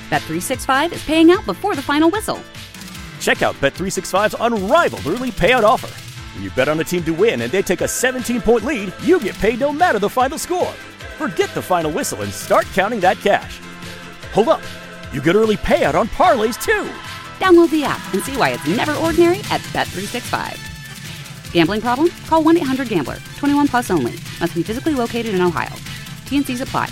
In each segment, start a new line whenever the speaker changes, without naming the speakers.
Bet365 is paying out before the final whistle.
Check out Bet365's unrivaled early payout offer. When you bet on a team to win and they take a 17-point lead, you get paid no matter the final score. Forget the final whistle and start counting that cash. Hold up. You get early payout on parlays, too.
Download the app and see why it's never ordinary at Bet365. Gambling problem? Call 1-800-GAMBLER. 21 plus only. Must be physically located in Ohio. T&Cs apply.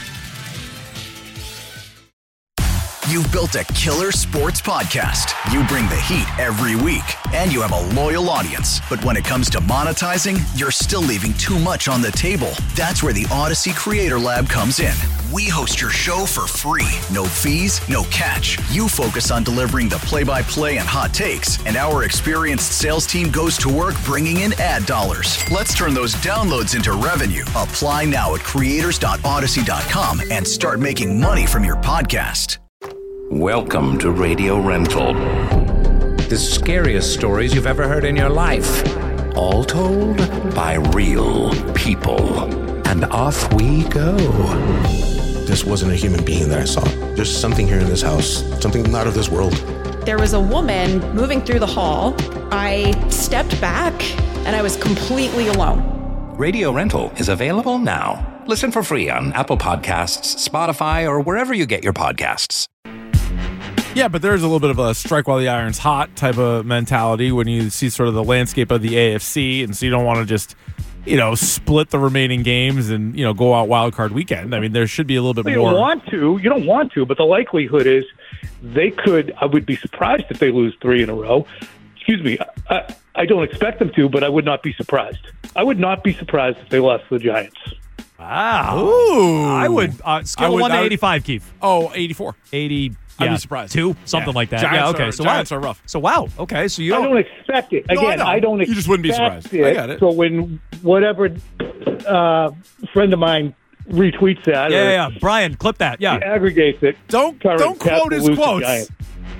You've built a killer sports podcast. You bring the heat every week, and you have a loyal audience. But when it comes to monetizing, you're still leaving too much on the table. That's where the Odyssey Creator Lab comes in. We host your show for free. No fees, no catch. You focus on delivering the play-by-play and hot takes, and our experienced sales team goes to work bringing in ad dollars. Let's turn those downloads into revenue. Apply now at creators.odyssey.com and start making money from your podcast.
Welcome to Radio Rental. The scariest stories you've ever heard in your life. All told by real people. And off we go.
This wasn't a human being that I saw. There's something here in this house, something not of this world.
There was a woman moving through the hall. I stepped back and I was completely alone.
Radio Rental is available now. Listen for free on Apple Podcasts, Spotify, or wherever you get your podcasts.
Yeah, but there's a little bit of a strike while the iron's hot type of mentality when you see sort of the landscape of the AFC, and so you don't want to just, split the remaining games and, go out wild card weekend. I mean, there should be a little bit more.
You don't want to, but the likelihood is they could. I would be surprised if they lose 3 in a row. Excuse me. I don't expect them to, but I would not be surprised. I would not be surprised if they lost to the Giants.
Wow.
Ooh.
I would scale of 1 to 85, Keith.
Oh, 84.
80.
I'd be surprised.
2, something like that.
Giants
Giants
are rough.
So wow. Okay, so you
I don't expect it. Again, I don't expect it.
You just wouldn't be surprised. I got it.
So when whatever friend of mine retweets that,
yeah, Brian, clip that. Yeah,
aggregates it.
Don't quote his quotes.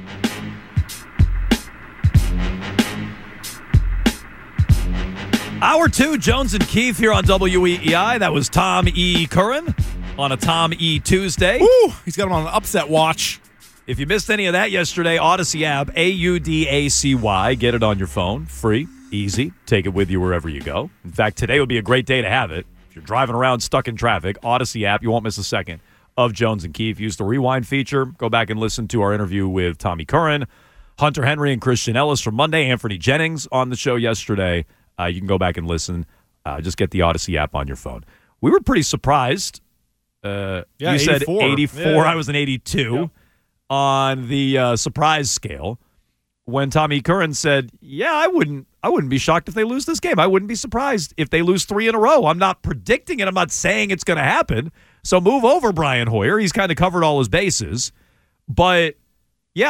Hour 2, Jones and Keith here on WEEI. That was Tom E. Curran on a Tom E. Tuesday.
Woo! He's got him on an upset watch.
If you missed any of that yesterday, Odyssey app, AUDACY. Get it on your phone. Free, easy. Take it with you wherever you go. In fact, today would be a great day to have it. If you're driving around stuck in traffic, Odyssey app, you won't miss a second of Jones and Keith. Use the rewind feature. Go back and listen to our interview with Tommy Curran, Hunter Henry, and Christian Ellis from Monday. Anthony Jennings on the show yesterday. You can go back and listen. Just get the Odyssey app on your phone. We were pretty surprised. You
84.
said 84.
Yeah.
I was an 82 on the surprise scale. When Tommy Curran said, "Yeah, I wouldn't be shocked if they lose this game. I wouldn't be surprised if they lose 3 in a row. I'm not predicting it. I'm not saying it's going to happen. So move over, Brian Hoyer. He's kind of covered all his bases. But yeah,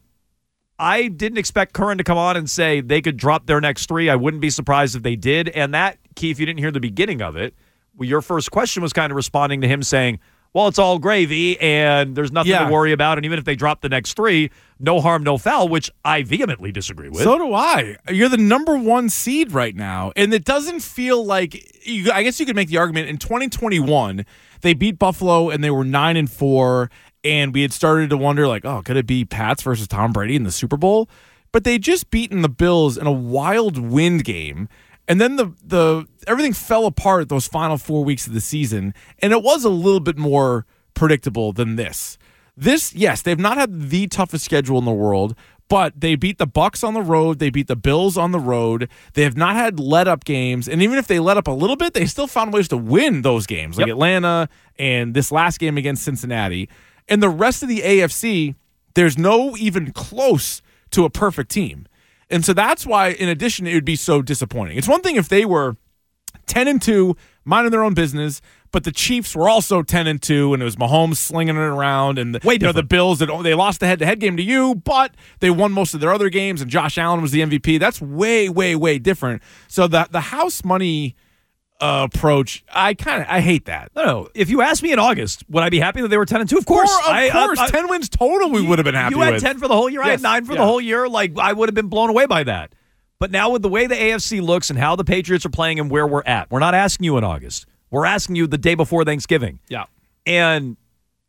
I didn't expect Curran to come on and say they could drop their next 3. I wouldn't be surprised if they did. And that, Keith, you didn't hear the beginning of it. Well, your first question was kind of responding to him saying, well, it's all gravy and there's nothing to worry about. And even if they drop the next 3, no harm, no foul, which I vehemently disagree with.
So do I. You're the number 1 seed right now. And it doesn't feel like, I guess you could make the argument, in 2021, they beat Buffalo and they were 9-4. And we had started to wonder, like, oh, could it be Pats versus Tom Brady in the Super Bowl? But they just beaten the Bills in a wild wind game. And then the everything fell apart those final 4 weeks of the season. And it was a little bit more predictable than this. This, yes, they've not had the toughest schedule in the world, but they beat the Bucs on the road. They beat the Bills on the road. They have not had let-up games. And even if they let up a little bit, they still found ways to win those games, like Atlanta and this last game against Cincinnati. And the rest of the AFC, there's no even close to a perfect team. And so that's why, in addition, it would be so disappointing. It's one thing if they were 10-2, minding their own business, but the Chiefs were also 10-2, and it was Mahomes slinging it around, and the Bills, they lost the head-to-head game to you, but they won most of their other games, and Josh Allen was the MVP. That's way, way, way different. So the house money approach, I hate that.
No. If you asked me in August, would I be happy that they were 10-2? Of course.
Of course. 10 wins total we would have been happy with.
You had 10 for the whole year. Yes. I had 9 for the whole year. Like, I would have been blown away by that. But now with the way the AFC looks and how the Patriots are playing and where we're at, we're not asking you in August. We're asking you the day before Thanksgiving.
Yeah.
And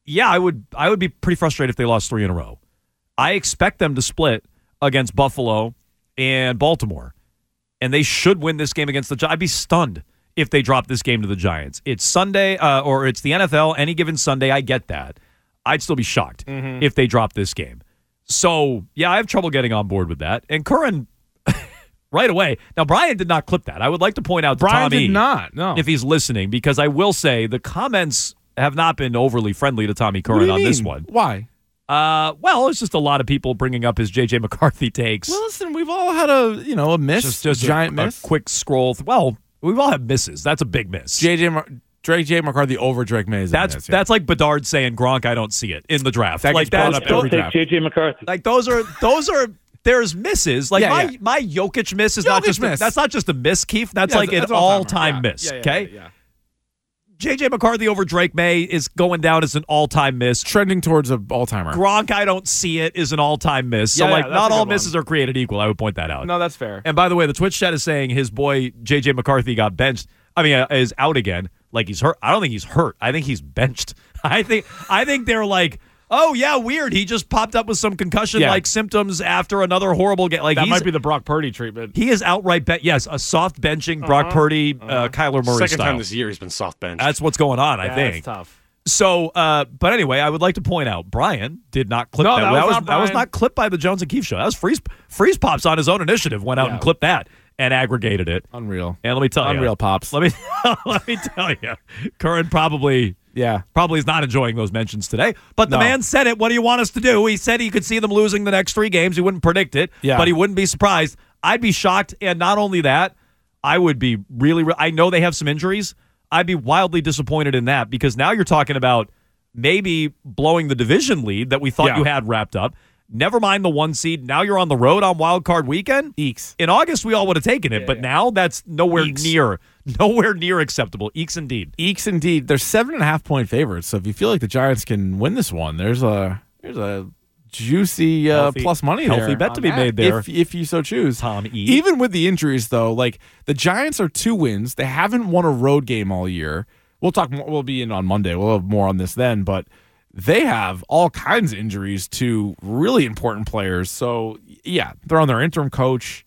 Yeah, I would be pretty frustrated if they lost 3 in a row. I expect them to split against Buffalo and Baltimore, and they should win this game against the Giants. I'd be stunned if they drop this game to the Giants. It's Sunday, or it's the NFL, any given Sunday. I get that. I'd still be shocked if they drop this game. So, yeah, I have trouble getting on board with that. And Curran, right away. Now, Brian did not clip that. I would like to point out to
Brian
Tommy
did not, no.
if he's listening, because I will say the comments have not been overly friendly to Tommy
What
Curran
do you
on this
mean?
one.
Why?
Well, it's just a lot of people bringing up his J.J. McCarthy takes.
Well, listen, we've all had a miss,
just
a giant miss.
A quick scroll. Well, we've all had misses. That's a big miss.
J.J. McCarthy over Drake May.
That's like Bedard saying Gronk, I don't see it in the draft.
That
like
gets brought up
Don't
every
take
draft.
J.J. McCarthy.
Like those are there's misses. Like
Yeah,
my Jokic miss is not
Jokic
just
miss.
that's not just a miss, Keith. That's like an
that's
all-time
all-timer.
miss.
Yeah,
Okay.
yeah.
J.J. McCarthy over Drake May is going down as an all-time miss.
Trending towards an all-timer.
Gronk, I don't see it, is an all-time miss. So,
Yeah, that's
not
a
all
good one.
misses are created equal. I would point that out.
No, that's fair.
And by the way, the Twitch chat is saying his boy J.J. McCarthy got benched. Is out again. Like he's hurt. I don't think he's hurt. I think he's benched. I think they're like, oh yeah, weird. He just popped up with some concussion-like symptoms after another horrible game. Like
that might be the Brock Purdy treatment.
He is outright yes, a soft benching Brock Purdy, Kyler Murray
Second
style.
time this year he's been soft benched.
That's what's going on. I think.
That's tough.
So, but anyway, I would like to point out Brian did not clip that. That was not clipped by the Jones and Keefe show. That was Freeze Pops on his own initiative went out and clipped that and aggregated it.
Unreal.
And let me tell you,
Unreal Pops.
Let me tell you, Curran probably is not enjoying those mentions today. But the man said it. What do you want us to do? He said he could see them losing the next 3 games. He wouldn't predict it, but he wouldn't be surprised. I'd be shocked, and not only that, I would be really. I know they have some injuries. I'd be wildly disappointed in that because now you're talking about maybe blowing the division lead that we thought you had wrapped up. Never mind the 1 seed. Now you're on the road on Wild Card Weekend.
Eeks.
In August, we all would have taken it, but now that's nowhere near acceptable. Eeks indeed.
Eeks indeed. They're 7.5-point favorites. So if you feel like the Giants can win this one, there's a juicy plus money there.
Healthy bet to be made there.
If you so choose.
Tom E.
Even with the injuries, though, like the Giants are 2 wins. They haven't won a road game all year. We'll talk more. We'll be in on Monday. We'll have more on this then, but they have all kinds of injuries to really important players. So, yeah, they're on their interim coach.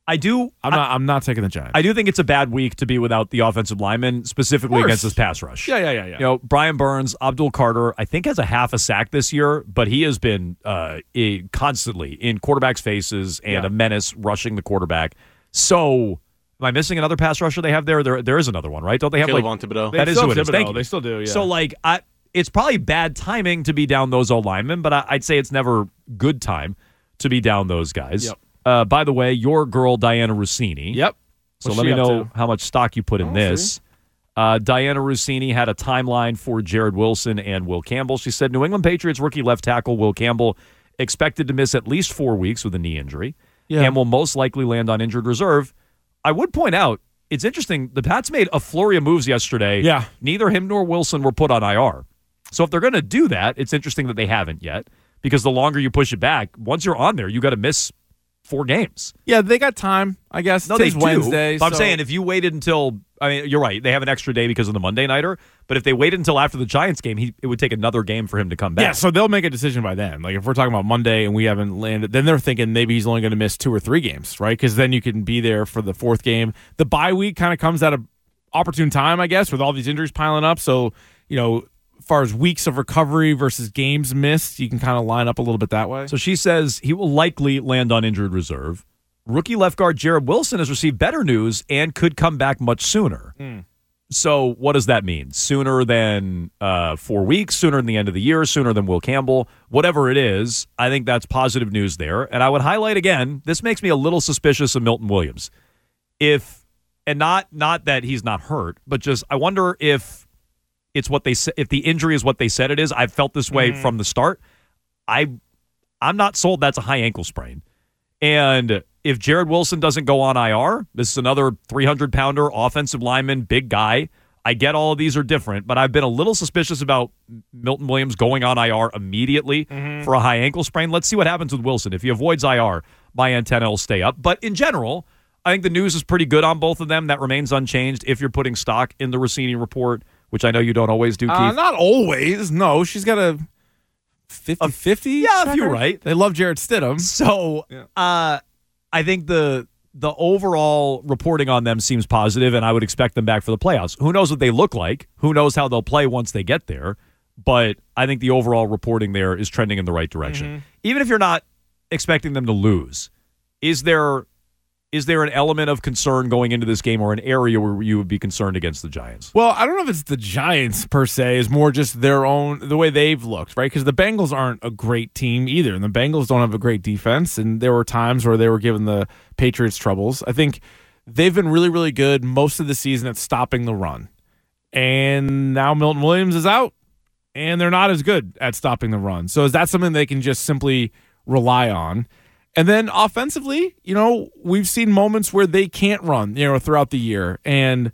I'm not taking the Giants.
I do think it's a bad week to be without the offensive lineman, specifically against this pass rush.
Yeah.
You know, Brian Burns, Abdul Carter, I think has a half a sack this year, but he has been constantly in quarterbacks' faces and a menace rushing the quarterback. So, am I missing another pass rusher they have there? There is another one, right? Don't they have
Caleb Thibodeau.
That is who it is. Thank you.
They still do, yeah.
So, it's probably bad timing to be down those old linemen, but I'd say it's never good time to be down those guys.
Yep.
By the way, your girl, Diana Rossini.
Yep.
So let me know how much stock you put in this. Diana Rossini had a timeline for Jared Wilson and Will Campbell. She said New England Patriots rookie left tackle Will Campbell expected to miss at least 4 weeks with a knee injury and will most likely land on injured reserve. I would point out, it's interesting, the Pats made a flurry of moves yesterday.
Yeah.
Neither him nor Wilson were put on IR. So if they're going to do that, it's interesting that they haven't yet because the longer you push it back, once you're on there, you got to miss 4 games.
Yeah, they got time, I guess.
No, they
Today's
do.
Wednesday.
But I'm saying if you waited until, you're right, they have an extra day because of the Monday nighter, but if they waited until after the Giants game, it would take another game for him to come back.
Yeah, so they'll make a decision by then. Like if we're talking about Monday and we haven't landed, then they're thinking maybe he's only going to miss 2 or 3 games, right? Because then you can be there for the 4th game. The bye week kind of comes at an opportune time, I guess, with all these injuries piling up. So, as far as weeks of recovery versus games missed, you can kind of line up a little bit that way.
So she says he will likely land on injured reserve. Rookie left guard Jared Wilson has received better news and could come back much sooner. So what does that mean? Sooner than 4 weeks, sooner than the end of the year, sooner than Will Campbell, whatever it is, I think that's positive news there. And I would highlight again, this makes me a little suspicious of Milton Williams. Not that he's not hurt, but just I wonder if it's what they say, if the injury is what they said it is. I've felt this way from the start. I'm not sold that's a high ankle sprain. And if Jared Wilson doesn't go on IR, this is another 300-pounder offensive lineman, big guy. I get all of these are different, but I've been a little suspicious about Milton Williams going on IR immediately for a high ankle sprain. Let's see what happens with Wilson. If he avoids IR, my antenna will stay up. But in general, I think the news is pretty good on both of them. That remains unchanged if you're putting stock in the Rossini report. which I know you don't always do, Keith.
Not always. No, she's got a 50-50.
Yeah, if you're right.
They love Jarrett Stidham.
So I think the overall reporting on them seems positive, and I would expect them back for the playoffs. Who knows what they look like? Who knows how they'll play once they get there? But I think the overall reporting there is trending in the right direction.
Mm-hmm.
Even if you're not expecting them to lose, is there an element of concern going into this game or an area where you would be concerned against the Giants?
Well, I don't know if it's the Giants per se. It's more just the way they've looked, right? Because the Bengals aren't a great team either, and the Bengals don't have a great defense, and there were times where they were giving the Patriots troubles. I think they've been really, really good most of the season at stopping the run. And now Milton Williams is out, and they're not as good at stopping the run. So is that something they can just simply rely on? And then offensively, we've seen moments where they can't run, throughout the year. And,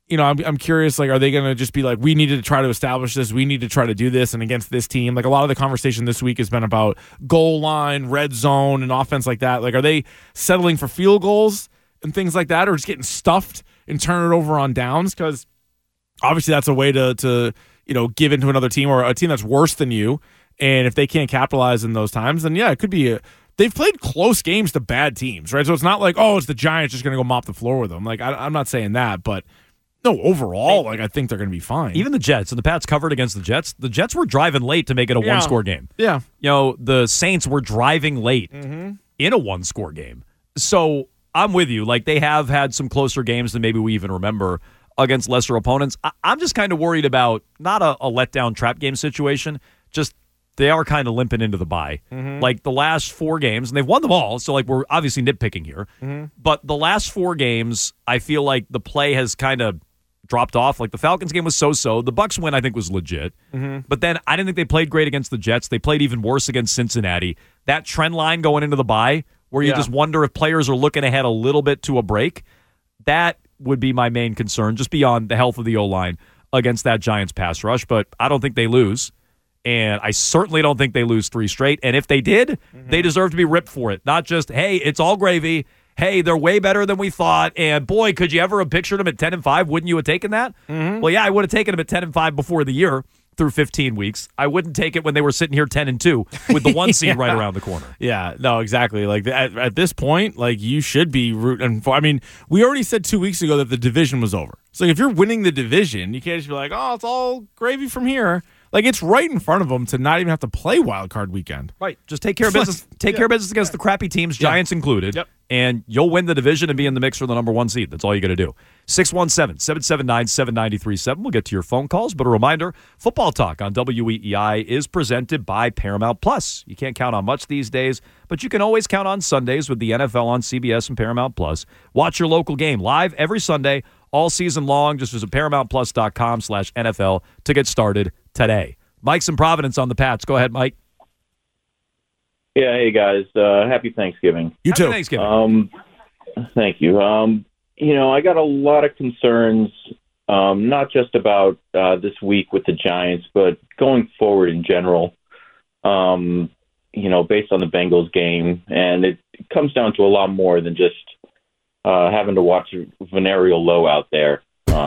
I'm curious, are they going to just be like, we need to try to establish this, we need to try to do this, and against this team? A lot of the conversation this week has been about goal line, red zone, and offense like that. Are they settling for field goals and things like that, or just getting stuffed and turn it over on downs? Because obviously that's a way to give into another team or a team that's worse than you. And if they can't capitalize in those times, then it could be they've played close games to bad teams, right? So it's not like, it's the Giants just going to go mop the floor with them. I'm not saying that, but no, overall, I think they're going to be fine.
Even the Jets, and the Pats covered against the Jets. The Jets were driving late to make it a one-score game.
Yeah.
The Saints were driving late in a one-score game. So I'm with you. They have had some closer games than maybe we even remember against lesser opponents. I'm just kind of worried about not a letdown trap game situation, just they are kind of limping into the bye. The last 4 games, and they've won them all, so we're obviously nitpicking here. But the last 4 games, I feel like the play has kind of dropped off. The Falcons game was so-so. The Bucs win, I think, was legit. But then I didn't think they played great against the Jets. They played even worse against Cincinnati. That trend line going into the bye, where you just wonder if players are looking ahead a little bit to a break, that would be my main concern, just beyond the health of the O-line against that Giants pass rush. But I don't think they lose. And I certainly don't think they lose 3 straight. And if they did, they deserve to be ripped for it. Not just, hey, it's all gravy. Hey, they're way better than we thought. And boy, could you ever have pictured them at 10-5? Wouldn't you have taken that? Well, yeah, I would have taken them at 10-5 before the year through 15 weeks. I wouldn't take it when they were sitting here 10-2 with the 1 seed right around the corner.
Yeah, no, exactly. At this point, you should be rooting for. I mean, we already said 2 weeks ago that the division was over. So if you're winning the division, you can't just be like, it's all gravy from here. It's right in front of them to not even have to play Wild Card Weekend.
Right. Just take care of business. Take care of business against the crappy teams, Giants included, and you'll win the division and be in the mix for the number 1 seed. That's all you got to do. 617-779-7937. We'll get to your phone calls, but a reminder, Football Talk on WEEI is presented by Paramount Plus. You can't count on much these days, but you can always count on Sundays with the NFL on CBS and Paramount Plus. Watch your local game live every Sunday, all season long. Just visit ParamountPlus.com/NFL to get started today. Mike's in Providence on the Pats. Go ahead, Mike.
Yeah, hey guys. Happy Thanksgiving.
You too.
Happy Thanksgiving.
Thank you. I got a lot of concerns, not just about this week with the Giants, but going forward in general. Based on the Bengals game, and it comes down to a lot more than just having to watch Venereal Low out there.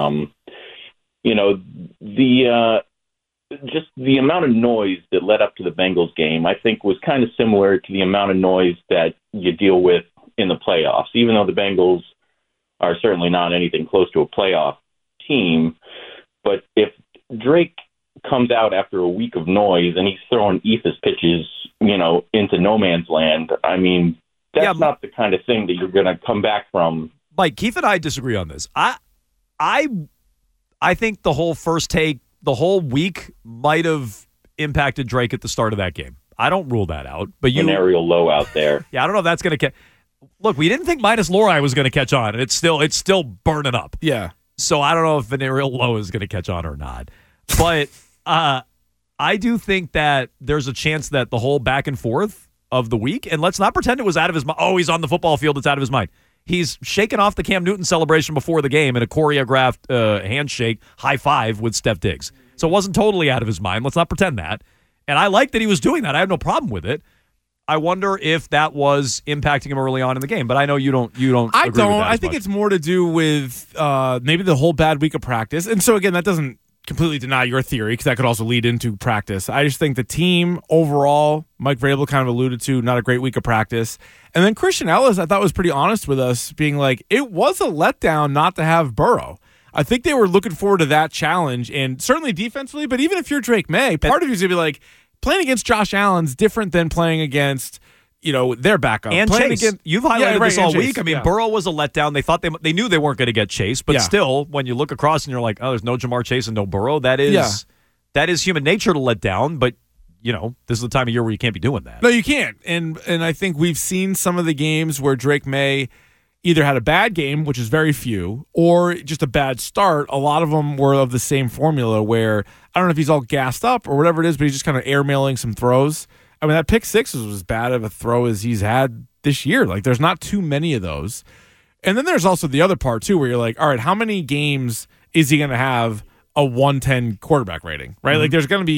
Just the amount of noise that led up to the Bengals game, I think, was kind of similar to the amount of noise that you deal with in the playoffs. Even though the Bengals are certainly not anything close to a playoff team, but if Drake comes out after a week of noise and he's throwing ethos pitches, into no man's land, I mean, that's not the kind of thing that you're going to come back from.
Mike, Keith and I disagree on this. I think the whole first take, the whole week might have impacted Drake at the start of that game. I don't rule that out. But
Venereal Low out there.
Yeah, I don't know if that's going to catch. Look, we didn't think Minus Lori was going to catch on, and it's still burning up.
Yeah.
So I don't know if Venereal Low is going to catch on or not. But I do think that there's a chance that the whole back and forth of the week, and let's not pretend it was out of his mind. Oh, he's on the football field. It's out of his mind. He's shaking off the Cam Newton celebration before the game in a choreographed handshake, high five with Steph Diggs. So it wasn't totally out of his mind. Let's not pretend that. And I like that he was doing that. I have no problem with it. I wonder if that was impacting him early on in the game, but I know you don't.
I
agree
don't.
With that
I think it's more to do with maybe the whole bad week of practice. And so again, that doesn't completely deny your theory because that could also lead into practice. I just think the team overall, Mike Vrabel kind of alluded to, not a great week of practice. And then Christian Ellis, I thought, was pretty honest with us, being like, it was a letdown not to have Burrow. I think they were looking forward to that challenge, and certainly defensively, but even if you're Drake May, part of you is going to be like, playing against Josh Allen's different than playing against, their backup.
And
playing
Chase. You've highlighted this all week. I mean,
yeah.
Burrow was a letdown. They thought they knew they weren't going to get Chase, but still, when you look across and you're like, oh, there's no Jamar Chase and no Burrow, that is human nature to let down, but this is the time of year where you can't be doing that.
No, you can't. And I think we've seen some of the games where Drake May either had a bad game, which is very few, or just a bad start. A lot of them were of the same formula where I don't know if he's all gassed up or whatever it is, but he's just kind of airmailing some throws. I mean, that pick six was as bad of a throw as he's had this year. Like, there's not too many of those. And then there's also the other part, too, where you're like, all right, how many games is he going to have a 110 quarterback rating, right?
Mm-hmm.
Like, there's going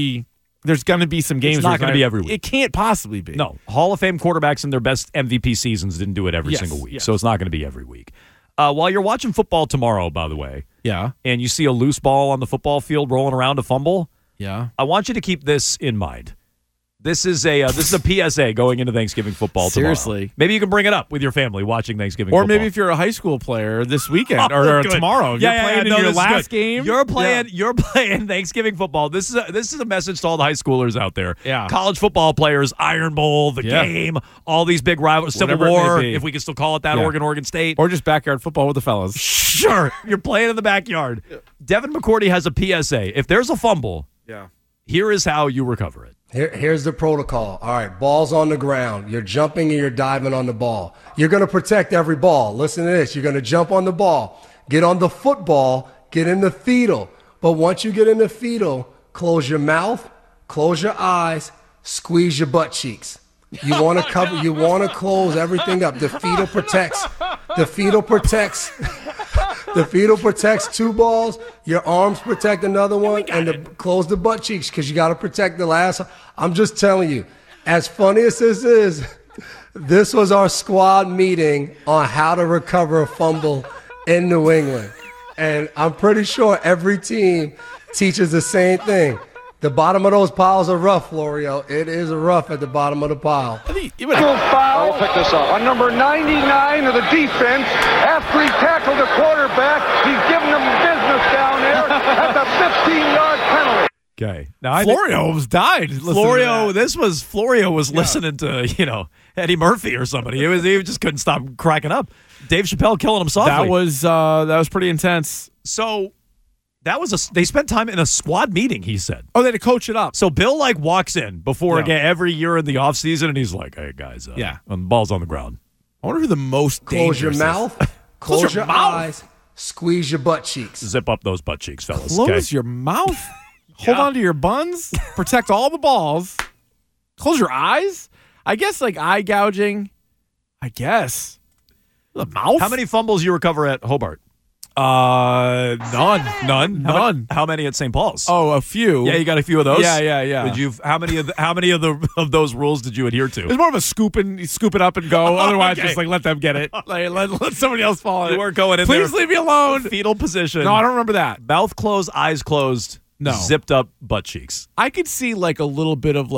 to be some games.
It's not going to be every week.
It can't possibly be.
No. Hall of Fame quarterbacks in their best MVP seasons didn't do it every single week.
Yes.
So it's not going to be every week. While you're watching football tomorrow, by the way, and you see a loose ball on the football field rolling around a fumble, I want you to keep this in mind. This is a PSA going into Thanksgiving football tomorrow.
Seriously.
Maybe you can bring it up with your family watching Thanksgiving football.
Or maybe if you're a high school player this weekend or tomorrow. You're playing in your last game.
You're playing Thanksgiving football. This is a message to all the high schoolers out there.
Yeah.
College football players, Iron Bowl, the game, all these big rivals, Civil War, if we can still call it that, Oregon State.
Or just backyard football with the fellas.
Sure. You're playing in the backyard. Devin McCourty has a PSA. If there's a fumble, here is how you recover it.
Here's the protocol. All right, ball's on the ground. You're jumping and you're diving on the ball. You're going to protect every ball. Listen to this. You're going to jump on the ball, get on the football, get in the fetal. But once you get in the fetal, close your mouth, close your eyes, squeeze your butt cheeks. You want to cover. You want to close everything up. The fetal protects. The fetal protects. The fetal protects two balls. Your arms protect another one, and close the butt cheeks because you got to protect the last. I'm just telling you, as funny as this is, this was our squad meeting on how to recover a fumble in New England, and I'm pretty sure every team teaches the same thing. The bottom of those piles are rough, Florio. It is rough at the bottom of the pile.
Foul. We'll pick this up. On number 99 of the defense, after he tackled the quarterback, he's giving them business down there at the 15-yard penalty.
Okay. Now
Florio was died.
Florio was listening to, Eddie Murphy or somebody. He just couldn't stop cracking up. Dave Chappelle killing him softly.
That was pretty intense.
So they spent time in a squad meeting, he said.
Oh, they had to coach it up.
So Bill walks in before again every year in the offseason, and he's like, hey, guys, the ball's on the ground.
I wonder who the most dangerous
Close your mouth, close your eyes, squeeze your butt cheeks.
Zip up those butt cheeks, fellas.
Close your mouth, hold on to your buns, protect all the balls, close your eyes. I guess eye gouging, the mouth.
How many fumbles you recover at Hobart?
None.
How many at St. Paul's?
Oh, a few.
Yeah, you got a few of those.
Yeah.
Did you? How many of those rules did you adhere to?
It was more of a scoop it up and go. Otherwise, just let them get it. Let somebody else fall in it.
You weren't going in
Please
there.
leave me alone.
Fetal position.
No, I don't remember that.
Mouth closed, eyes closed.
No.
Zipped up butt cheeks.
I could see a little bit of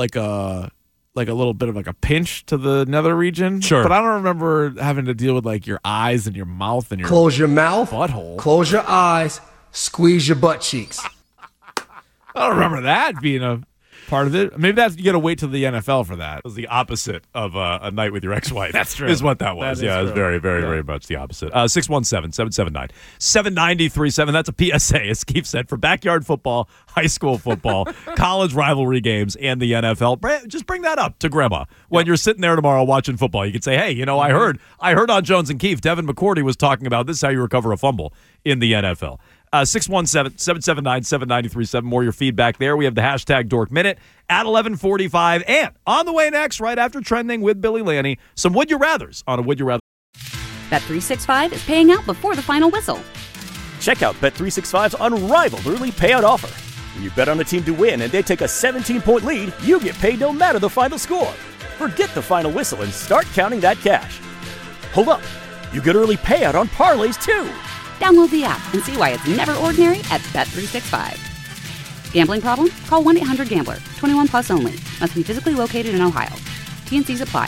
a pinch to the nether region.
Sure.
But I don't remember having to deal with your eyes and your mouth and your
Close your mouth,
butthole.
Close your eyes, squeeze your butt cheeks.
I don't remember that being a part of it. Maybe you got to wait till the NFL for that.
It was the opposite of a night with your ex-wife.
That's true.
Is what that was.
That is
it was
true.
very, very, very much the opposite. 617-779-7937. That's a PSA, as Keith said, for backyard football, high school football, college rivalry games, and the NFL. Just bring that up to Grandma when you're sitting there tomorrow watching football. You can say, hey, I heard on Jones and Keefe, Devin McCourty was talking about this is how you recover a fumble in the NFL. 617-779-7937. More your feedback there. We have the hashtag Dork Minute at 11:45. And on the way next, right after Trending with Billy Lanny, some Would You Rathers on a Would You Rather.
Bet365 is paying out before the final whistle.
Check out Bet365's unrivaled early payout offer. When you bet on a team to win and they take a 17-point lead, you get paid no matter the final score. Forget the final whistle and start counting that cash. Hold up. You get early payout on parlays, too.
Download the app and see why it's never ordinary at Bet365. Gambling problem? Call 1-800-GAMBLER. 21 plus only. Must be physically located in Ohio. T&Cs apply.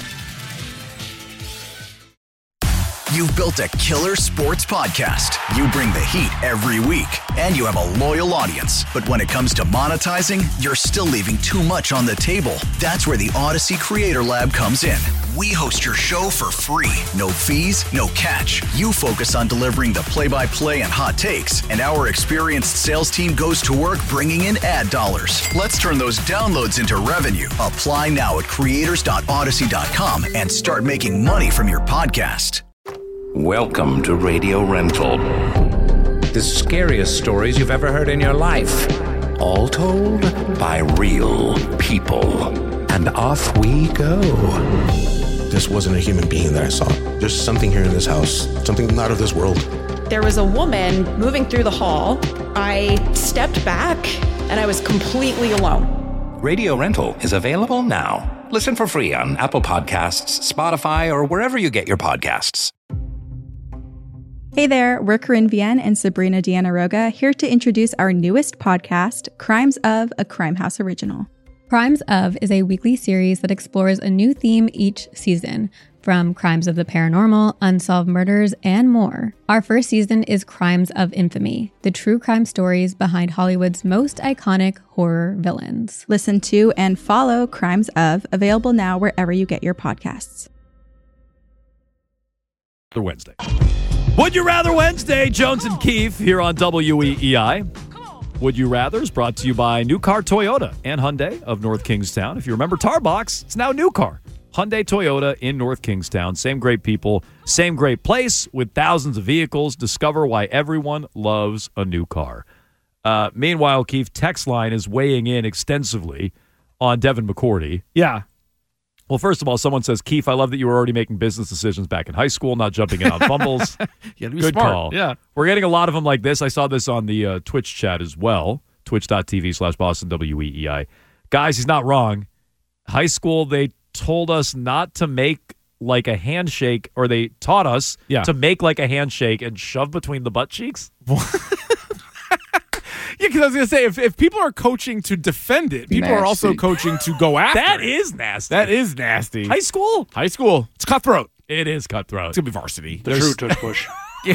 You've built a killer sports podcast. You bring the heat every week, and you have a loyal audience. But when it comes to monetizing, you're still leaving too much on the table. That's where the Odyssey Creator Lab comes in. We host your show for free. No fees, no catch. You focus on delivering the play-by-play and hot takes, and our experienced sales team goes to work bringing in ad dollars. Let's turn those downloads into revenue. Apply now at creators.odyssey.com and start making money from your podcast.
Welcome to Radio Rental. The scariest stories you've ever heard in your life. All told by real people. And off we go.
This wasn't a human being that I saw. There's something here in this house, something not of this world.
There was a woman moving through the hall. I stepped back and I was completely alone.
Radio Rental is available now. Listen for free on Apple Podcasts, Spotify, or wherever you get your podcasts.
Hey there, we're Corinne Vienne and Sabrina Diana-Roga here to introduce our newest podcast, Crimes of, a Crime House original.
Crimes of is a weekly series that explores a new theme each season, from crimes of the paranormal, unsolved murders, and more. Our first season is Crimes of Infamy, the true crime stories behind Hollywood's most iconic horror villains.
Listen to and follow Crimes of, available now wherever you get your podcasts.
Wednesday. Would You Rather Wednesday, Jones and Keefe here on WEEI. Would You Rather is brought to you by New Car Toyota and Hyundai of North Kingstown. If you remember Tarbox, it's now New Car. Hyundai Toyota in North Kingstown. Same great people, same great place with thousands of vehicles. Discover why everyone loves a new car. Meanwhile, Keefe, text line is weighing in extensively on Devin McCourty.
Yeah.
Well, first of all, someone says, Keefe, I love that you were already making business decisions back in high school, not jumping in on fumbles.
You gotta be
Good
smart.
call.
Yeah.
We're getting a lot of them like this. I saw this on the Twitch chat as well, twitch.tv/Boston WEEI. Guys, he's not wrong. High school, they told us not to make like a handshake, or they taught us to make like a handshake and shove between the butt cheeks.
Yeah, because I was going to say, if people are coaching to defend it, people are also coaching to go after
That
it.
is nasty.
That is nasty.
High school?
Higit's cutthroat.
It is cutthroat.
It's going to be varsity.
The true tush push.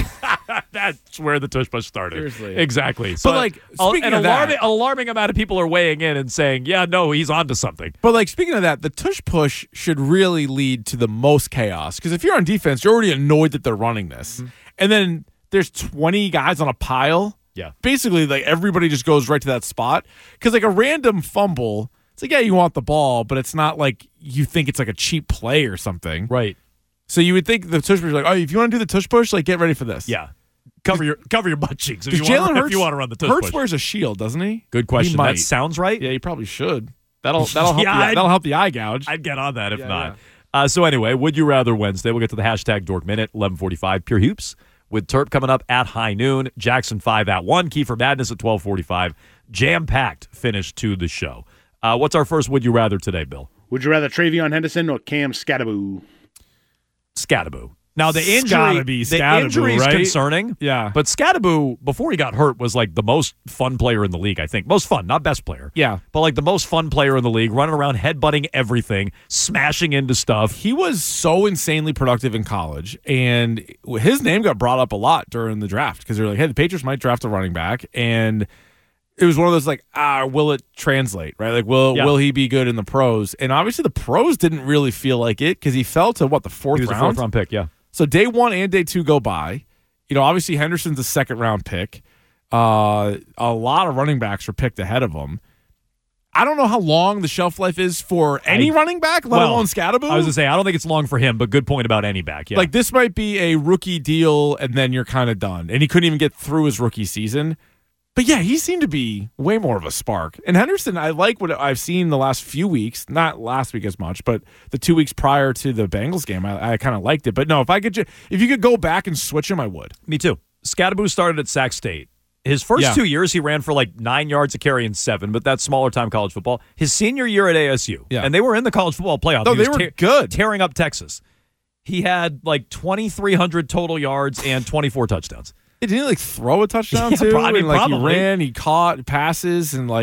That's where the tush push started.
Seriously.
Exactly. So,
But, like, speaking
an
of that-
alarming amount of people are weighing in and saying, yeah, no, he's onto something.
But, like, speaking of that, the tush push should really lead to the most chaos. Because if you're on defense, you're already annoyed that they're running this.
Mm-hmm.
And then there's 20 guys on a pile.
Yeah.
Basically, like, everybody just goes right to that spot. Because, like, a random fumble, it's like, yeah, you want the ball, but it's not like you think it's like a cheap play or something.
Right.
So you would think the tush push is like, oh, if you want to do the tush push, like, get ready for this.
Yeah. Cover your butt cheeks if you
Jalen
want to run the tush
Hurts
push.
wears a shield, doesn't he?
Good question.
He might.
That sounds right.
Yeah, he probably should. That'll help.
Yeah,
That'll help the eye gouge.
I'd get on that if not. So anyway, Would You Rather Wednesday. We'll get to the hashtag Dork Minute, 11:45. Pure Hoops with Terp coming up at high noon. Jackson 5 at 1. Kiefer Madness at 12:45. Jam-packed finish to the show. What's our first Would You Rather today, Bill?
Would you rather Travion Henderson or Cam Scattaboo?
Scattaboo. Now, the injury,
Scattaboo,
is
right?
concerning.
Yeah.
But Scattaboo, before he got hurt, was like the most fun player in the league, I think. Most fun, not best player.
Yeah.
But like the most fun player in the league, running around, headbutting everything, smashing into stuff.
He was so insanely productive in college, and his name got brought up a lot during the draft because they were like, hey, the Patriots might draft a running back, and it was one of those like, will it translate, right? Like, will he be good in the pros? And obviously the pros didn't really feel like it because he fell to, what, the fourth round?
He was a fourth-round pick, yeah.
So day one and day two go by. You know, obviously Henderson's a second-round pick. A lot of running backs are picked ahead of him. I don't know how long the shelf life is for any running back, let alone Scattaboo.
I was going to say, I don't think it's long for him, but good point about any back, yeah.
Like, this might be a rookie deal, and then you're kind of done. And he couldn't even get through his rookie season. But, yeah, he seemed to be way more of a spark. And Henderson, I like what I've seen the last few weeks. Not last week as much, but the 2 weeks prior to the Bengals game, I kind of liked it. But, no, if you could go back and switch him, I would.
Me too. Scattaboo started at Sac State. His first 2 years, he ran for like 9 yards a carry and 7, but that's smaller time college football. His senior year at ASU, and they were in the college football playoff.
No, they were good.
Tearing up Texas. He had like 2,300 total yards and 24 touchdowns.
Didn't he throw a touchdown too?
Probably.
He ran, he caught passes, and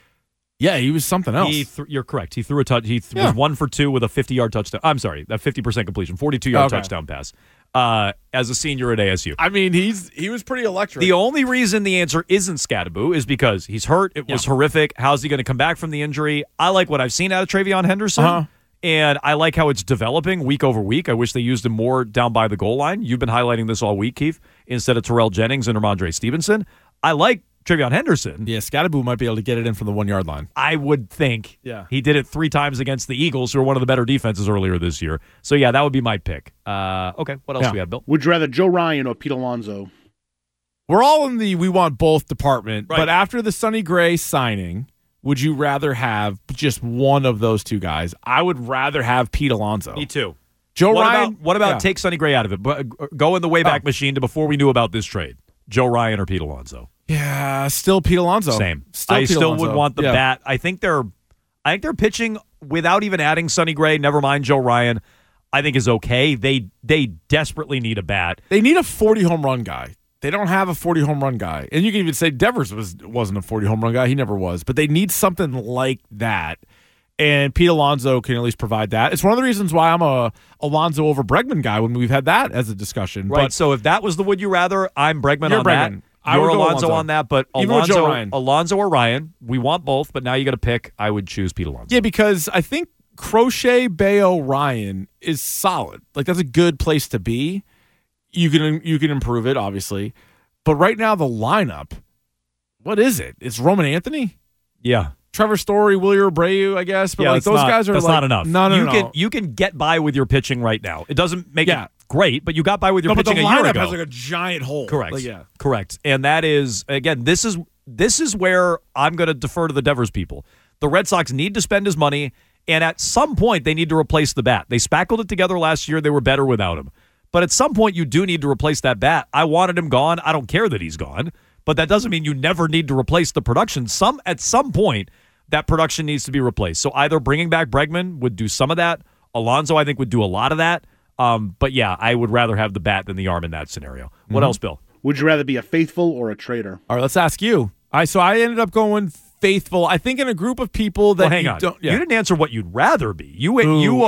he was something else.
You're correct. He threw a touch. He was 1 for 2 with a 50-yard touchdown. I'm sorry, that 50% completion, 42-yard touchdown pass. As a senior at ASU.
I mean, he was pretty electric.
The only reason the answer isn't Scadaboo is because he's hurt. It was horrific. How's he going to come back from the injury? I like what I've seen out of Travion Henderson, and I like how it's developing week over week. I wish they used him more down by the goal line. You've been highlighting this all week, Keith, instead of Terrell Jennings and Ramondre Stevenson. I like Travion Henderson.
Yeah, Scadaboo might be able to get it in from the 1 yard line.
I would think.
Yeah.
He did it 3 times against the Eagles, who are one of the better defenses earlier this year. So, yeah, that would be my pick. Okay, what else do we have, Bill?
Would you rather Joe Ryan or Pete Alonso?
We're all in the we want both department,
right.
But after the Sonny Gray signing, would you rather have just one of those two guys? I would rather have Pete Alonso.
Me too.
Joe
what
Ryan.
What about take Sonny Gray out of it? But go in the Wayback Machine to before we knew about this trade. Joe Ryan or Pete Alonso?
Yeah, still Pete Alonso.
Same.
I
still would want the bat. I think they're pitching without even adding Sonny Gray. Never mind Joe Ryan. I think is okay. They desperately need a bat.
They need a 40 home run guy. They don't have a 40 home run guy. And you can even say Devers wasn't a 40 home run guy. He never was. But they need something like that. And Pete Alonso can at least provide that. It's one of the reasons why I'm a Alonso over Bregman guy when we've had that as a discussion.
Right.
But
so if that was the would you rather, I'm Bregman on
Bregman.
that. You're Alonso on that. But
Ryan.
Alonso or Ryan, we want both. But now you got to pick. I would choose Pete Alonso.
Yeah, because I think Crochet, Bayo, Ryan is solid. That's a good place to be. You can improve it, obviously. But right now, the lineup, what is it? It's Roman Anthony?
Yeah.
Trevor Story, Wilyer Abreu, I guess. But those guys are
that's not enough.
No.
You can get by with your pitching right now. It doesn't make it great, but you got by with your pitching a year ago.
But the lineup has a giant hole.
Correct. Correct. And that is, again, this is where I'm going to defer to the Devers people. The Red Sox need to spend his money, and at some point, they need to replace the bat. They spackled it together last year. They were better without him. But at some point, you do need to replace that bat. I wanted him gone. I don't care that he's gone. But that doesn't mean you never need to replace the production. At some point, that production needs to be replaced. So either bringing back Bregman would do some of that. Alonso, I think, would do a lot of that. But, yeah, I would rather have the bat than the arm in that scenario. What else, Bill?
Would you rather be a faithful or a traitor?
All right, let's ask you. So I ended up going faithful. I think in a group of people that
hang on. You didn't answer what you'd rather be. You're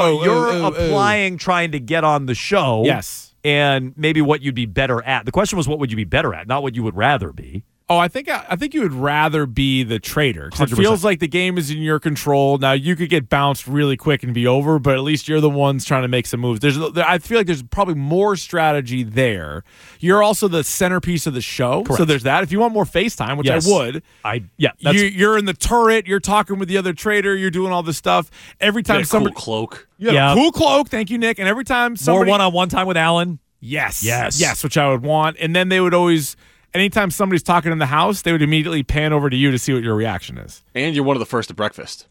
applying, trying to get on the show.
Yes.
And maybe what you'd be better at. The question was, what would you be better at, not what you would rather be.
Oh, I think you would rather be the traitor. 'Cause it
100%.
feels like the game is in your control. Now, you could get bounced really quick and be over, but at least you're the ones trying to make some moves. I feel like there's probably more strategy there. You're also the centerpiece of the show.
Correct.
So there's that. If you want more FaceTime, which I would. You're in the turret. You're talking with the other traitor. You're doing all this stuff. Every time somebody...
cool cloak.
Yeah, cool cloak. Thank you, Nick. And every time somebody...
More one-on-one time with Alan.
Yes, which I would want. And then they would always... Anytime somebody's talking in the house, they would immediately pan over to you to see what your reaction is.
And you're one of the first to breakfast.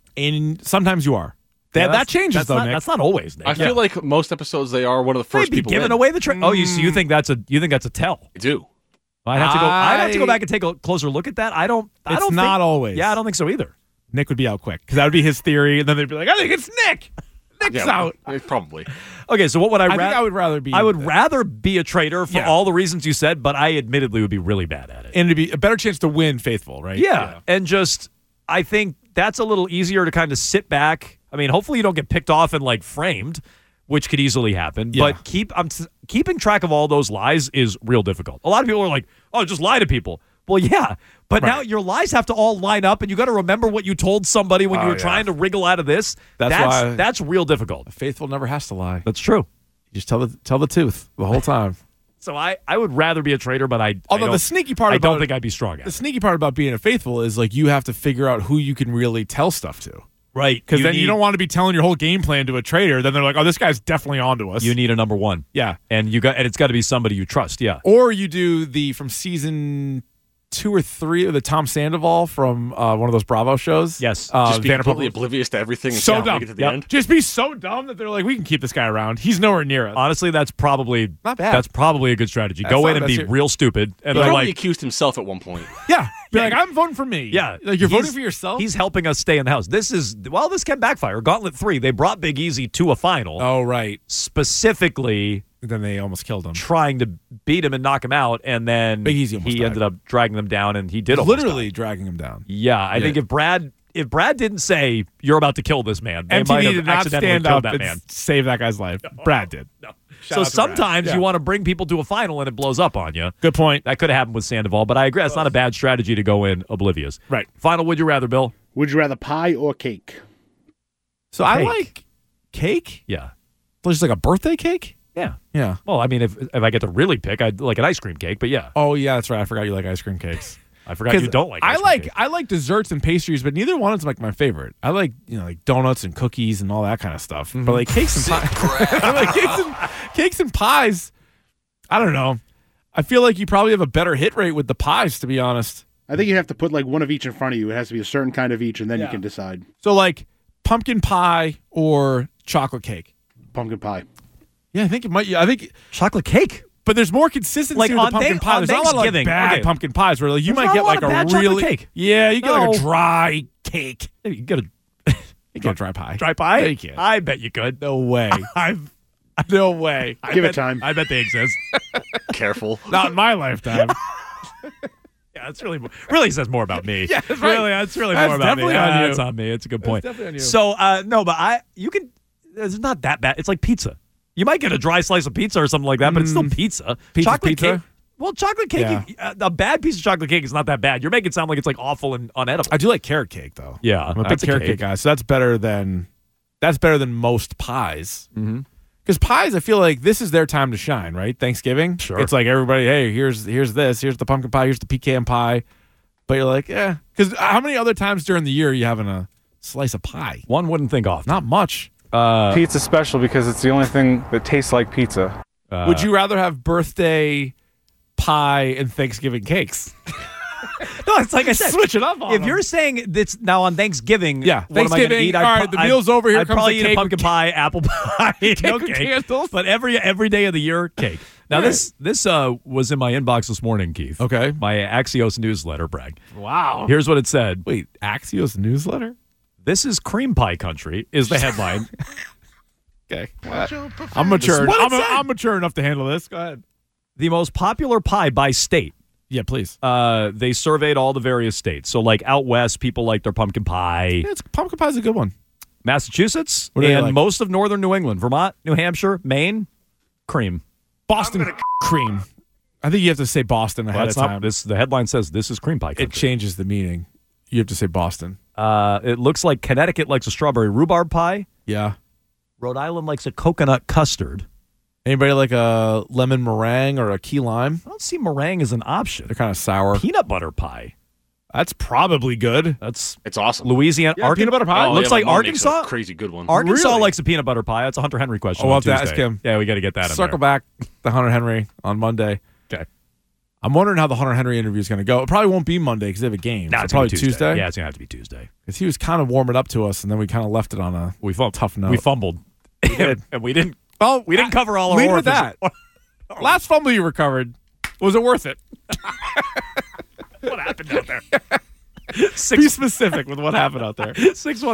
And sometimes you are. That changes, though, Nick.
That's not always, Nick.
I feel like most episodes they are one of the first people
giving away the trick. Oh, you think that's a tell?
I do.
I'd have to go back and take a closer look at that. I don't
It's
think,
not always.
Yeah, I don't think so either.
Nick would be out quick because that would be his theory, and then they'd be like, "I think it's Nick. Nick's out."
Probably.
Okay, so what would I
think I would rather be.
I would rather be a traitor for all the reasons you said, but I admittedly would be really bad at it.
And to be a better chance to win faithful, right?
Yeah. And just I think that's a little easier to kind of sit back. I mean, hopefully you don't get picked off and framed, which could easily happen.
Yeah.
But keeping track of all those lies is real difficult. A lot of people are like, "Oh, just lie to people." Well, yeah, but now your lies have to all line up, and you got to remember what you told somebody when you were trying to wriggle out of this. That's real difficult.
A faithful never has to lie.
That's true.
You just tell the truth the whole time.
So I would rather be a traitor, but
the sneaky part
I don't think I'd be strong at.
The sneaky part about being a faithful is you have to figure out who you can really tell stuff to.
Right.
Because then you don't want to be telling your whole game plan to a traitor. Then they're like, "Oh, this guy's definitely onto us."
You need a number one.
Yeah.
And it's got to be somebody you trust. Yeah.
Or you do from season 2 or 3 of the Tom Sandoval from one of those Bravo shows.
Yes.
Just be completely oblivious to everything.
So dumb.
Make it to the end.
Just be so dumb that they're like, "We can keep this guy around. He's nowhere near us."
Honestly, that's probably
not bad.
That's probably a good strategy. Go in and be real stupid. And
he probably accused himself at one point.
Yeah. Be like, "I'm voting for me."
Yeah.
You're voting for yourself?
He's helping us stay in the house. This can backfire. Gauntlet 3, they brought Big Easy to a final.
Oh, right.
Specifically
Then they almost killed him.
trying to beat him and knock him out, and then
Big Easy almost
he
died.
ended up dragging them down, and he did
Literally dragging him down.
Yeah, I think if Brad didn't say you're about to kill this man, they might
MTV
have
did not
accidentally
stand
killed
up
that
and
man.
save that guy's life. Brad did.
No.
Shout
So
out to Brad.
sometimes
Yeah.
you want to bring people to a final and it blows up on you.
Good point.
That could have happened with Sandoval, but I agree. That's not a bad strategy to go in oblivious.
Right.
Final, would you rather, Bill?
Would you rather pie or cake?
So I
Cake.
like cake.
Yeah.
Just like a birthday cake?
Yeah.
Yeah.
Well, I mean, if I get to really pick, I'd like an ice cream cake, but yeah.
Oh, yeah, that's right. I forgot you like ice cream cakes.
I forgot you don't like ice cream cake.
I like desserts and pastries, but neither one is like my favorite. I like, like donuts and cookies and all that kind of stuff.
Mm-hmm.
But like cakes and pies. I like cakes and pies. I don't know. I feel like you probably have a better hit rate with the pies, to be honest.
I think you have to put like one of each in front of you. It has to be a certain kind of each, and then you can decide.
So like pumpkin pie or chocolate cake.
Pumpkin pie.
Yeah, I think it might. I think
chocolate cake.
But there's more consistency
Like
with
on
the pumpkin pie.
on
There's not a lot of like
Thanksgiving,
bad
okay.
pumpkin pies where like you
There's
might
not
get
a lot
like
of bad
a
chocolate
really
cake.
Yeah, you get like
No.
a dry cake.
You get a
You get a dry pie.
dry pie?
Yeah, you can.
I bet you could.
No way. No way.
Give it time.
I bet they exist.
Careful.
Not in my lifetime.
Yeah, that's really says more about me.
Yeah, that's right.
Really, that's really
That's
more about me.
definitely on you.
That's on me. It's a good point.
definitely on you.
So no, but you can. It's not that bad. It's like pizza. You might get a dry slice of pizza or something like that, but it's still pizza.
Pizza's
Chocolate
pizza?
cake. Well, chocolate cake.
Yeah.
A bad piece of chocolate cake is not that bad. You're making it sound like it's like awful and unedible.
I do like carrot cake though.
Yeah,
I'm a big
that's a
carrot
cake.
cake guy. So that's better than most pies.
Mm-hmm.
Because pies, I feel like this is their time to shine, right? Thanksgiving.
Sure.
It's like everybody, hey, here's this, here's the pumpkin pie, here's the pecan pie. But you're like, yeah. Because how many other times during the year are you having a slice of pie?
One wouldn't think off.
Not much.
Pizza's special because it's the only thing that tastes like pizza.
Would you rather have birthday pie and Thanksgiving cakes?
No, it's like I said.
Switch it up on
If
them.
you're saying that's now on Thanksgiving,
Yeah,
what am I going to
Thanksgiving,
eat?
all right, the meal's over, here
I'd
comes
probably
the
eat a
cake
pumpkin
with
pie, apple pie, no
with
cake.
candles.
But every day of the year, cake. Now
Right.
this was in my inbox this morning, Keith.
Okay.
My Axios newsletter, brag.
Wow.
Here's what it said.
Wait, Axios newsletter?
This is cream pie country is the headline.
Okay. I'm mature.
What it said.
I'm mature enough to handle this. Go ahead.
The most popular pie by state.
Yeah, please.
They surveyed all the various states. So like out west, people like their pumpkin pie.
Yeah, pumpkin pie is a good one.
Massachusetts
What do they
and
like?
most of northern New England, Vermont, New Hampshire, Maine, cream.
Boston cream. I think you have to say Boston ahead
That's
of
not
time.
this. The headline says this is cream pie country.
It changes the meaning. You have to say Boston.
It looks like Connecticut likes a strawberry rhubarb pie.
Yeah.
Rhode Island likes a coconut custard.
Anybody like a lemon meringue or a key lime?
I don't see meringue as an option.
They're kind of sour.
Peanut butter pie.
That's probably good.
It's awesome.
Louisiana.
Yeah, peanut butter pie.
Oh,
looks
yeah,
like
my mom makes a
Arkansas.
crazy good one.
Arkansas
Really?
likes a peanut butter pie. That's a Hunter Henry question.
Oh, we'll
on
have to
Tuesday.
ask him.
Yeah, we got to get that in
Circle
there.
back the Hunter Henry on Monday.
Okay.
I'm wondering how the Hunter Henry interview is going to go. It probably won't be Monday because they have a game.
No,
So
it's gonna
probably
be
Tuesday.
Yeah, it's gonna have to be Tuesday.
Because he was kind of warming up to us, and then we kind of left it on a tough note.
We fumbled.
We did.
And we didn't.
Well,
We didn't cover all our
lead with
orifices.
that. Last fumble you recovered, was it worth it?
What happened out there?
Be specific with what happened out there.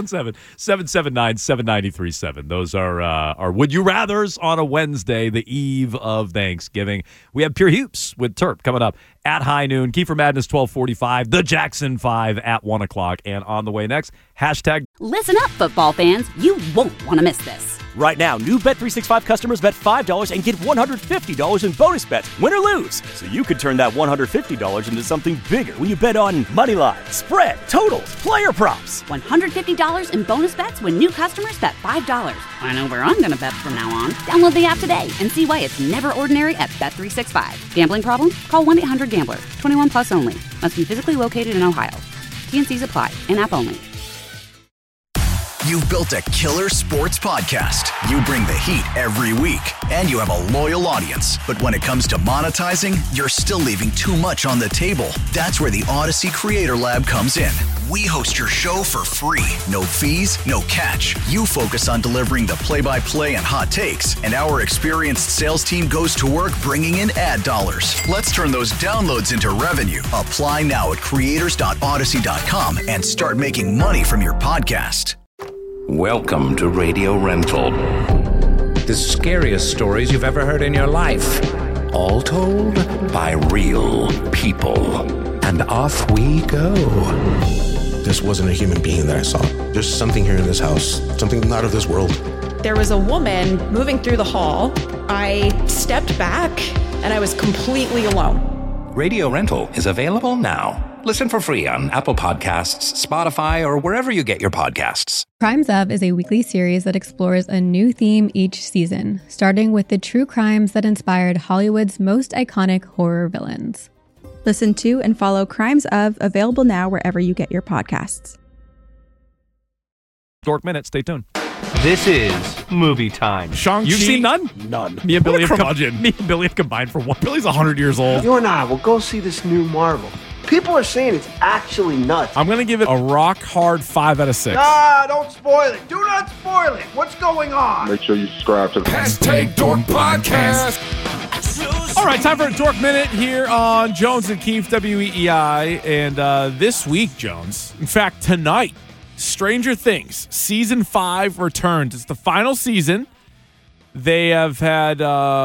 617-779-7937. Those are our Would You Rathers on a Wednesday, the eve of Thanksgiving. We have Pure Hoops with Terp coming up at high noon. Kiefer Madness 1245. The Jackson 5 at 1 o'clock. And on the way next, hashtag
Listen up, football fans. You won't want to miss this.
Right now, new Bet365 customers bet $5 and get $150 in bonus bets, win or lose. So you could turn that $150 into something bigger when you bet on money line, spread, totals, player props.
$150 in bonus bets when new customers bet $5. I know where I'm going to bet from now on. Download the app today and see why it's never ordinary at Bet365. Gambling problem? Call 1-800-GAMBLER. 21 plus only. Must be physically located in Ohio. T&Cs apply. In-app only.
You've built a killer sports podcast. You bring the heat every week, and you have a loyal audience. But when it comes to monetizing, you're still leaving too much on the table. That's where the Odyssey Creator Lab comes in. We host your show for free. No fees, no catch. You focus on delivering the play-by-play and hot takes, and our experienced sales team goes to work bringing in ad dollars. Let's turn those downloads into revenue. Apply now at creators.odyssey.com and start making money from your podcast.
Welcome to Radio Rental. The scariest stories you've ever heard in your life. All told by real people. And off we go.
This wasn't a human being that I saw. There's something here in this house, something not of this world.
There was a woman moving through the hall. I stepped back and I was completely alone.
Radio Rental is available now. Listen for free on Apple Podcasts, Spotify, or wherever you get your podcasts.
Crimes Of is a weekly series that explores a new theme each season, starting with the true crimes that inspired Hollywood's most iconic horror villains.
Listen to and follow Crimes Of, available now wherever you get your podcasts.
Dork Minute, stay tuned.
This is movie time.
Shang-Chi.
You've seen none?
None.
Me and Billy have
Billy have combined for one. Billy's 100 years old.
You and I will go see this new Marvel. People are saying it's actually nuts.
I'm going to give it a rock hard 5 out of 6.
Ah, don't spoil it. Do not spoil it. What's going on?
Make sure you subscribe to the
Dork Podcast. All right, time for a Dork Minute here on Jones and Keefe, WEEI. And this week, Jones, in fact, tonight, Stranger Things Season 5 returns. It's the final season. They have had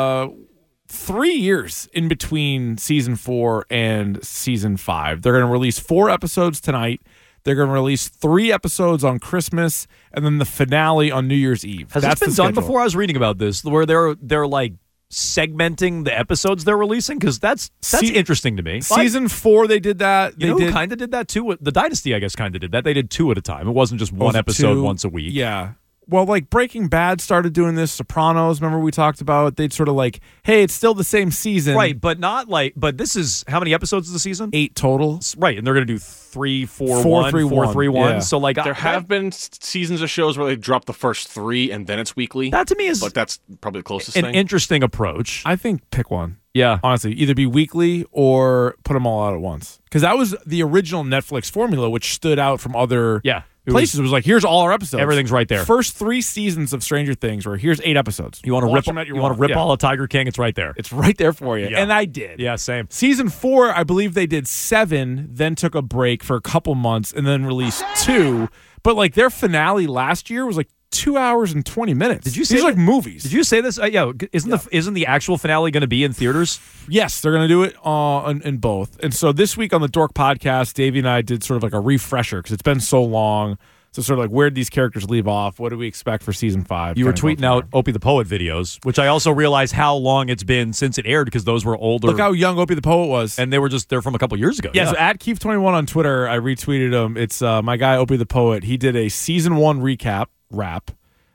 3 years in between Season 4 and Season 5. They're going to release 4 episodes tonight. They're going to release 3 episodes on Christmas, and then the finale on New Year's Eve.
Has this been done before? I was reading about this, where they're like segmenting the episodes they're releasing, because that's interesting to me.
Season 4, they did that.
They kind of did that too. The Dynasty, I guess, kind of did that. They did 2 at a time. It wasn't just one episode once a week.
Yeah. Well, like Breaking Bad started doing this. Sopranos, remember we talked about? They'd sort of like, hey, it's still the same season.
Right, but not like, but this is, how many episodes is the season?
8 total.
Right, and they're going to do 3, 4,
4,
1,
3,
4, 3, 1.
Yeah.
So like,
There have been seasons of shows where they drop the first 3 and then it's weekly.
That to me is,
but that's probably the closest
an
thing.
interesting approach.
I think pick one.
Yeah.
Honestly, either be weekly or put them all out at once. Because that was the original Netflix formula, which stood out from other places. It was like, here's all our episodes.
Everything's right there.
First 3 seasons of Stranger Things were, here's 8 episodes.
You want to rip all of Tiger King? It's right there.
It's right there for you.
Yeah.
And I did.
Yeah, same.
Season 4, I believe they did 7, then took a break for a couple months, and then released 2. But like their finale last year was like 2 hours and 20 minutes.
Did you say
these are like movies?
Did you say this? Isn't the actual finale going to be in theaters?
Yes, they're going to do it in both. And so this week on the Dork Podcast, Davey and I did sort of like a refresher because it's been so long. So sort of like, where did these characters leave off? What do we expect for Season 5?
You were tweeting out Opie the Poet videos, which I also realized how long it's been since it aired because those were older.
Look how young Opie the Poet was.
And they're from a couple years ago.
Yeah, so at Keefe21 on Twitter, I retweeted him. It's my guy Opie the Poet. He did a Season 1 recap rap.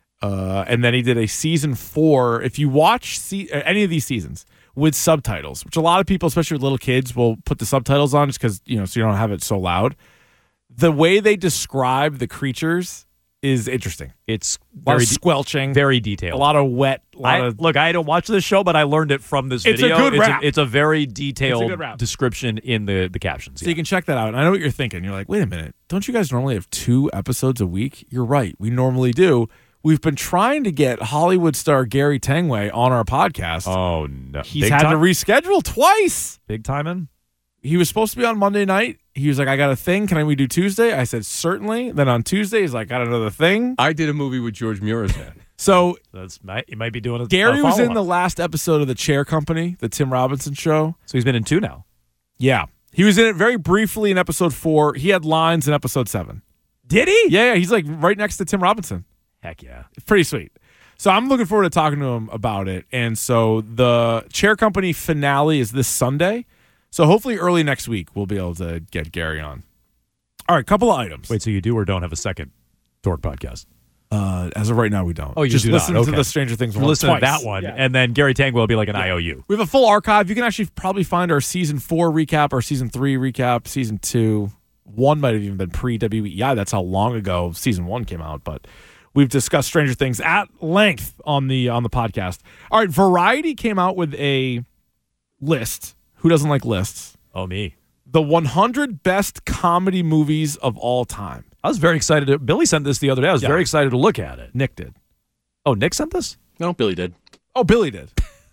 And then he did a Season 4. If you watch any of these seasons with subtitles, which a lot of people, especially with little kids, will put the subtitles on just because, so you don't have it so loud. The way they describe the creatures is interesting.
It's
very squelching,
very detailed,
a lot of wet.
Look, I don't watch this show, but I learned it from this video.
It's a good rap.
It's a very detailed description in the captions.
So you can check that out. And I know what you're thinking. You're like, wait a minute, don't you guys normally have 2 episodes a week? You're right, we normally do. We've been trying to get Hollywood star Gary Tanguay on our podcast.
Oh no,
he's had to reschedule twice.
Big timing.
He was supposed to be on Monday night. He was like, I got a thing. Can we do Tuesday? I said, certainly. Then on Tuesday, he's like, got another thing.
I did a movie with George Muresan.
So
you might be doing a
Gary was in
follow-up.
the last episode of The Chair Company, the Tim Robinson show.
So he's been in 2 now.
Yeah. He was in it very briefly in episode 4. He had lines in episode 7.
Did he?
Yeah. He's like right next to Tim Robinson.
Heck yeah.
Pretty sweet. So I'm looking forward to talking to him about it. And so the Chair Company finale is this Sunday. So hopefully early next week, we'll be able to get Gary on. All right, couple of items.
Wait, so you do or don't have a second Dork podcast?
As of right now, we don't.
Oh, you
just
do
listen
not.
to
Okay.
the Stranger Things one.
Listen
twice.
to that one, and then Gary Tanguay will be like an IOU.
We have a full archive. You can actually probably find our Season 4 recap, our Season 3 recap, Season 2. 1 might have even been pre-WEI. That's how long ago Season 1 came out. But we've discussed Stranger Things at length on the podcast. All right, Variety came out with a list. Who doesn't like lists?
Oh, me.
The 100 best comedy movies of all time.
I was very excited. Billy sent this the other day. I was very excited to look at it.
Nick did.
Oh, Nick sent this?
No, Billy did.
Oh, Billy did.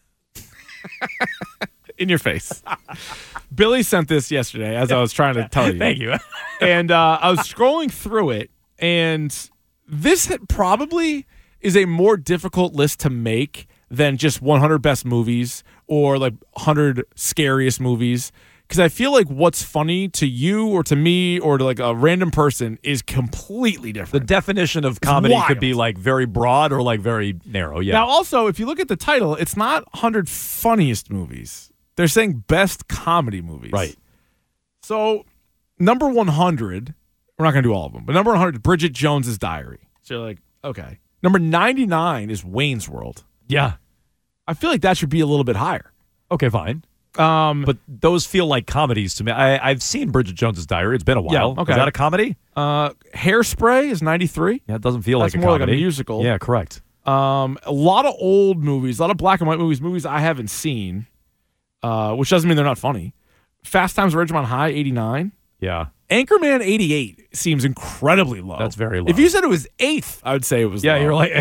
In your face. Billy sent this yesterday as I was trying to tell you.
Thank you.
And I was scrolling through it, and this had probably is a more difficult list to make than just 100 best movies or like 100 scariest movies. Because I feel like what's funny to you or to me or to like a random person is completely different.
The definition of comedy could be like very broad or like very narrow. Yeah.
Now, also, if you look at the title, it's not 100 funniest movies. They're saying best comedy movies.
Right.
So, number 100, we're not going to do all of them, but number 100 is Bridget Jones's Diary. So you're like, okay. Number 99 is Wayne's World.
Yeah.
I feel like that should be a little bit higher.
Okay, fine. But those feel like comedies to me. I've seen Bridget Jones's Diary. It's been a while.
Yeah, okay.
Is that a comedy?
Hairspray is 93.
Yeah, it doesn't feel like a
more
comedy.
like a musical.
Yeah, correct.
A lot of old movies, a lot of black and white movies I haven't seen, which doesn't mean they're not funny. Fast Times at Ridgemont High, 89.
Yeah.
Anchorman 88 seems incredibly low.
That's very low.
If you said it was 8th, I would say it was low.
You're like,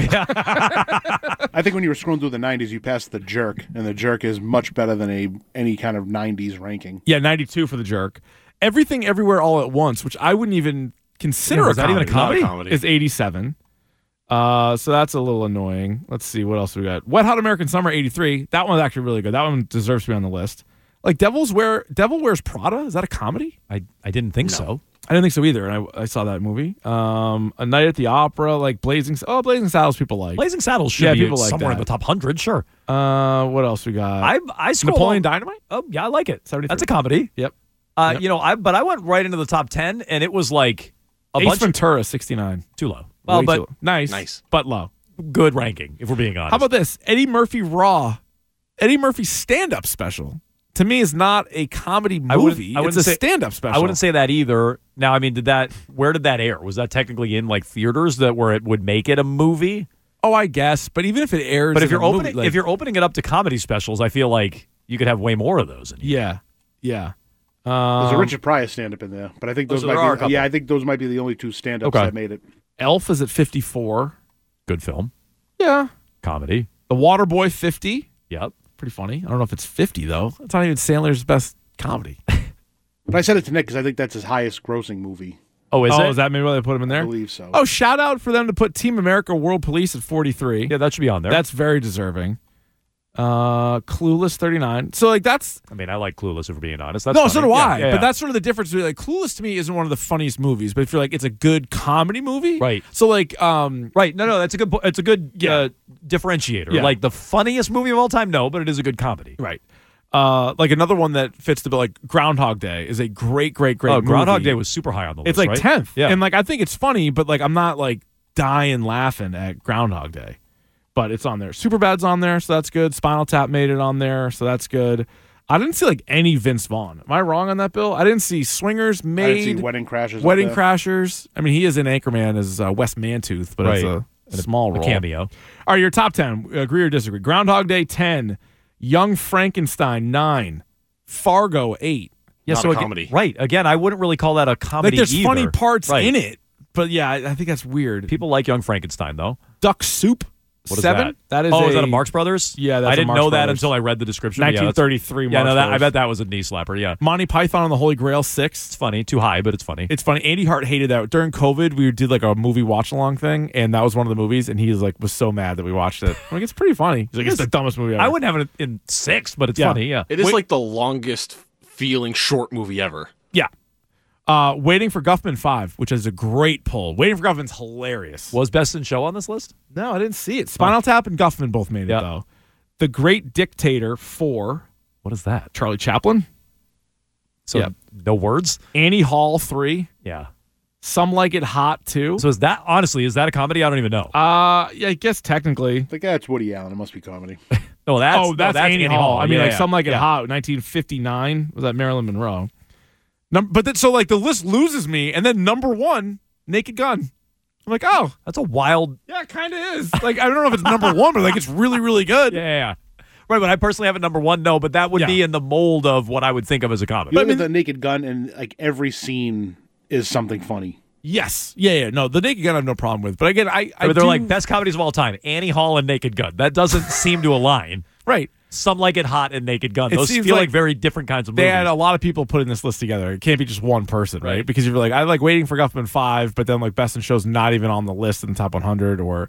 I think when you were scrolling through the 90s, you passed The Jerk, and The Jerk is much better than any kind of 90s ranking.
Yeah, 92 for The Jerk. Everything Everywhere All at Once, which I wouldn't even consider
is that even a comedy?
Not a comedy.
Is 87. So that's a little annoying. Let's see, what else we got? Wet Hot American Summer, 83. That one's actually really good. That one deserves to be on the list. Like Devil Wears Prada, is that a comedy?
I didn't think so.
I didn't think so either, and I saw that movie. A Night at the Opera, like Blazing Saddles people like.
Blazing Saddles should be
people like
somewhere
that.
in the top 100, sure.
What else we got?
I scroll
Napoleon
on-
Dynamite?
Oh, yeah, I like it.
73.
That's a comedy.
Yep.
You know, but I went right into the top 10, and it was like a
Ace
bunch
Ventura, 69.
too low. Well,
Way
but
too low. Nice, but low.
good ranking, if we're being honest.
How about this? Eddie Murphy Raw. Eddie Murphy stand-up special. To me, is not a comedy movie. It's a stand-up special.
I wouldn't say that either. Now, I mean, where did that air? Was that technically in like theaters where it would make it a movie?
Oh, I guess. But even if it airs,
But if
in
you're
a
opening,
movie, like,
if you're opening it up to comedy specials, I feel like you could have way more of those.
yeah.
There's a Richard Pryor stand-up in there, but I think those
so there are a
might be.
couple.
Yeah, I think those might be the only two stand-ups
Okay.
that made it.
Elf is at 54.
Good film.
Yeah.
Comedy.
The Waterboy, 50.
Yep.
Pretty funny. I don't know if it's 50, though. It's not even Sandler's best comedy.
But I said it to Nick because I think that's his highest-grossing movie.
Oh, is it?
Is that maybe why they put him in there?
I believe so.
Oh, shout out for them to put Team America World Police at 43.
Yeah, that should be on there.
That's very deserving. Clueless, 39. So, like, that's...
I mean, I like Clueless, if we're being honest. That's
no,
funny.
so do I.
Yeah,
But that's sort of the difference. Like, Clueless to me isn't one of the funniest movies, but if you're like, it's a good comedy movie.
Right.
So, like...
right. No, that's a good. It's a good differentiator.
Yeah.
Like the funniest movie of all time, no, but it is a good comedy.
Right. Like another one that fits the bill, like Groundhog Day is a great movie.
Groundhog Day was super high on the list.
It's like
right?
10th.
Yeah.
And like I think it's funny, but like I'm not like dying laughing at Groundhog Day. But it's on there. Superbad's on there, so that's good. Spinal Tap made it on there, so that's good. I didn't see like any Vince Vaughn. Am I wrong on that, Bill? I didn't see Swingers, Made.
I didn't see Wedding Crashers.
Wedding
up there.
Crashers. I mean, he is in Anchorman as Wes Mantooth, but it's a small role.
cameo.
All right, your top 10. Agree or disagree? Groundhog Day, 10. Young Frankenstein, 9. Fargo, 8.
Yeah,
Not
so
a
again,
comedy.
right. Again, I wouldn't really call that a
Like,
comedy
there's
either.
funny parts
Right.
in it, but yeah, I think that's weird.
People like Young Frankenstein, though.
Duck Soup,
What is
7. That is
is that a Marx Brothers?
Yeah, that's
I
a
didn't
Marx
know that
Brothers.
until I read the description.
1933
Yeah,
Marx
no, I
Brothers.
bet that was a knee slapper. Yeah,
Monty Python and the Holy Grail, 6.
it's funny. Too high, but it's funny.
It's funny. Andy Hart hated that. During COVID, we did like a movie watch-along thing, and that was one of the movies, and he was so mad that we watched it. I'm like, it's pretty funny. He's like, it's the dumbest movie ever.
I wouldn't have it in 6, but it's funny. Yeah,
It is like the longest feeling short movie ever.
Yeah. Waiting for Guffman, 5, which is a great pull. Waiting for Guffman's hilarious.
Was Best in Show on this list?
No, I didn't see it. Spinal Tap and Guffman both made it, though. The Great Dictator, 4.
What is that?
Charlie Chaplin.
So no words.
Annie Hall, 3.
Yeah.
Some Like It Hot, 2.
So is that a comedy? I don't even know.
Yeah, I guess technically.
I think that's Woody Allen. It must be comedy.
No, that's
Annie Hall. I mean,
Yeah,
like
yeah.
Some Like It
Yeah.
Hot, 1959. Was that Marilyn Monroe? So like the list loses me, and then number 1, Naked Gun. I'm like, oh,
That's a wild.
yeah, it kind of is. Like, I don't know if it's number 1, but like it's really, really good.
Yeah. Right, but I personally have it number 1. No, but that would
Yeah.
be in the mold of what I would think of as a comedy.
You look at the Naked Gun, and like every scene is something funny.
Yes. Yeah. No, the Naked Gun I have no problem with. But again,
They're like best comedies of all time. Annie Hall and Naked Gun. That doesn't seem to align.
Right.
Some Like It Hot and Naked Gun.
It
Those
seems
feel
like
like very different kinds of
They
movies.
had a lot of people putting this list together. It can't be just one person, right? Because if you're like, I like Waiting for Guffman, 5, but then like Best in Show's not even on the list in the top 100, or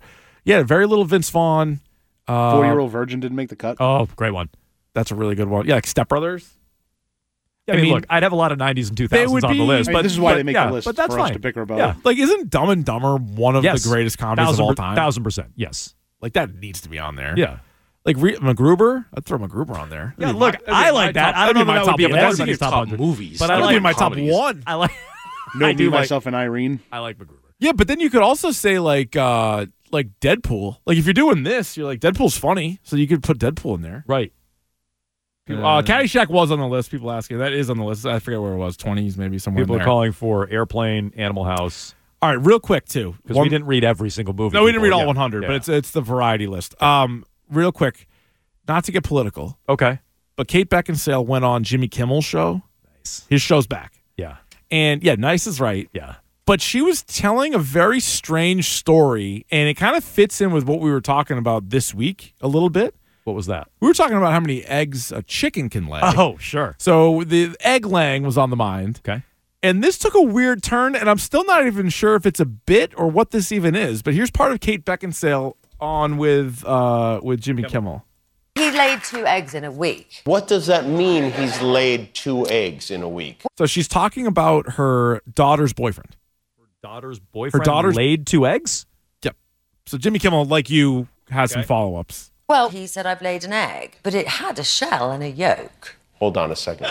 Yeah, very little Vince Vaughn.
4-Year-Old Virgin didn't make the cut.
Oh, great one.
That's a really good one. Yeah, like Step Brothers.
Yeah, I mean, look, I'd have a lot of 90s and 2000s on the list.
This is why they make the list
but that's
for us
fine.
to bicker about.
Yeah.
Like, isn't Dumb and Dumber one of the greatest comedies of all time?
1,000%. Yes.
Like, that needs to be on there.
Yeah.
Like MacGruber, I'd throw MacGruber on there.
Yeah, look, I like that. I don't know if that would be everybody's top 100
movies.
But I like my top 1.
I like.
No, Me, Myself, and Irene.
I like MacGruber.
Yeah, but then you could also say like Deadpool. Like if you're doing this, you're like Deadpool's funny, so you could put Deadpool in there.
Right.
Caddyshack was on the list. People asking. That is on the list. I forget where it was. 20s, maybe somewhere.
People
in
are
there.
calling for Airplane, Animal House.
All right, real quick too,
because we didn't read every single movie.
No, we didn't read all 100, but it's the variety list. Real quick, not to get political.
Okay.
But Kate Beckinsale went on Jimmy Kimmel's show.
Nice.
His show's back.
Yeah.
And yeah, nice is right.
Yeah.
But she was telling a very strange story, and it kind of fits in with what we were talking about this week a little bit.
What was that?
We were talking about how many eggs a chicken can lay.
Oh, sure.
So the egg laying was on the mind.
Okay.
And this took a weird turn, and I'm still not even sure if it's a bit or what this even is. But here's part of Kate Beckinsale on with Jimmy Kimmel.
He laid 2 eggs in a week.
What does that mean, he's laid 2 eggs in a week?
So she's talking about her daughter's boyfriend.
Daughter's boyfriend laid 2 eggs?
Yep. So Jimmy Kimmel, like you, has some follow-ups.
Well, he said, I've laid an egg, but it had a shell and a yolk.
Hold on a second.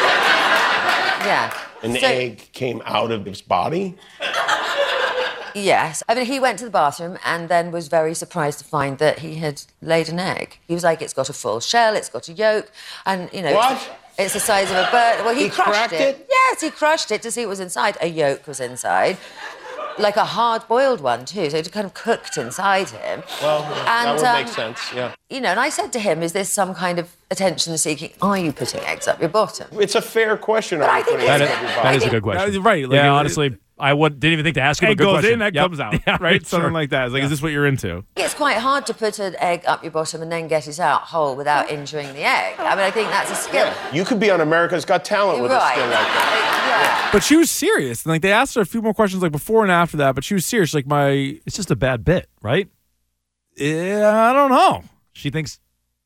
Yeah.
An egg came out of his body?
Yes. I mean, he went to the bathroom and then was very surprised to find that he had laid an egg. He was like, it's got a full shell, it's got a yolk, and, you know...
What?
It's the size of a bird. Well, he crushed
cracked it?
Yes, he crushed it to see what was inside. A yolk was inside. Like a hard-boiled one, too. So it kind of cooked inside him.
Well, that would make sense, yeah.
You know, and I said to him, is this some kind of attention-seeking? Are you putting eggs up your bottom?
It's a fair question. Are you putting eggs up your body?
That is a good question.
Right. Like,
yeah, honestly, I didn't even think to ask him a good question.
Egg goes in, egg comes out,
Yeah,
right?
sure.
Something like that. It's like, is this what you're into?
It's quite hard to put an egg up your bottom and then get it out whole without injuring the egg. I mean, I think that's a skill.
You could be on America's Got Talent with a skill like that.
But she was serious. And like they asked her a few more questions like before and after that, but she was serious. Like
it's just a bad bit, right?
Yeah, I don't know.
She thinks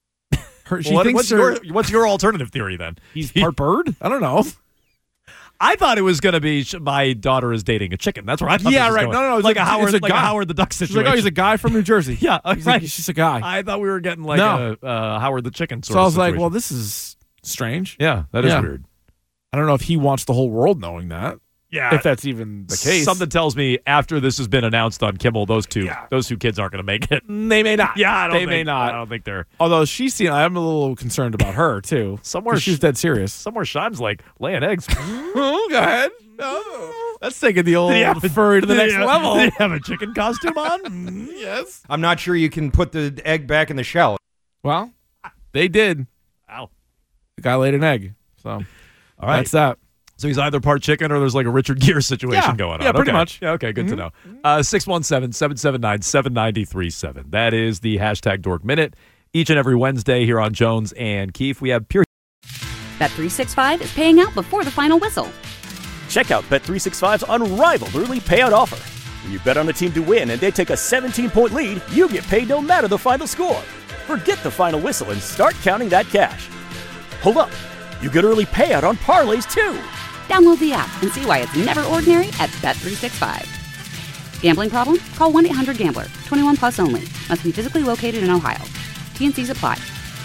thinks
what's your alternative theory then?
He's part bird? I don't know.
I thought it was going to be my daughter is dating a chicken. That's where I thought this was going.
No,
it's like a Howard the Duck situation.
She's like, oh, he's a guy from New Jersey.
Yeah,
right. He's just a guy.
I thought we were getting like a Howard the Chicken sort of
So I was
situation.
like, well, this is strange.
Yeah, that is weird.
I don't know if he wants the whole world knowing that.
Yeah,
if that's even the case.
Something tells me after this has been announced on Kimmel, those two kids aren't going to make it.
They may not.
Yeah,
they may not.
I don't think they're.
Although she's seen, I'm a little concerned about her too.
Somewhere
she's dead serious.
Somewhere Shime's like laying eggs.
Oh, go ahead. No. That's taking the old furry to the next level.
Did he have a chicken costume on?
Yes.
I'm not sure you can put the egg back in the shell.
Well, they did.
Wow.
The guy laid an egg. So,
all right.
That's that.
So he's either part chicken or there's like a Richard Gere situation going on.
Yeah, pretty much.
Yeah, okay, good to know. 617-779-7937. That is the hashtag Dork Minute. Each and every Wednesday here on Jones and Keefe, we have pure.
Bet365 is paying out before the final whistle.
Check out Bet365's unrivaled early payout offer. When you bet on a team to win and they take a 17-point lead, you get paid no matter the final score. Forget the final whistle and start counting that cash. Hold up. You get early payout on parlays, too.
Download the app and see why it's never ordinary at Bet365. Gambling problem? Call 1-800-GAMBLER. 21 plus only. Must be physically located in Ohio. T&Cs apply.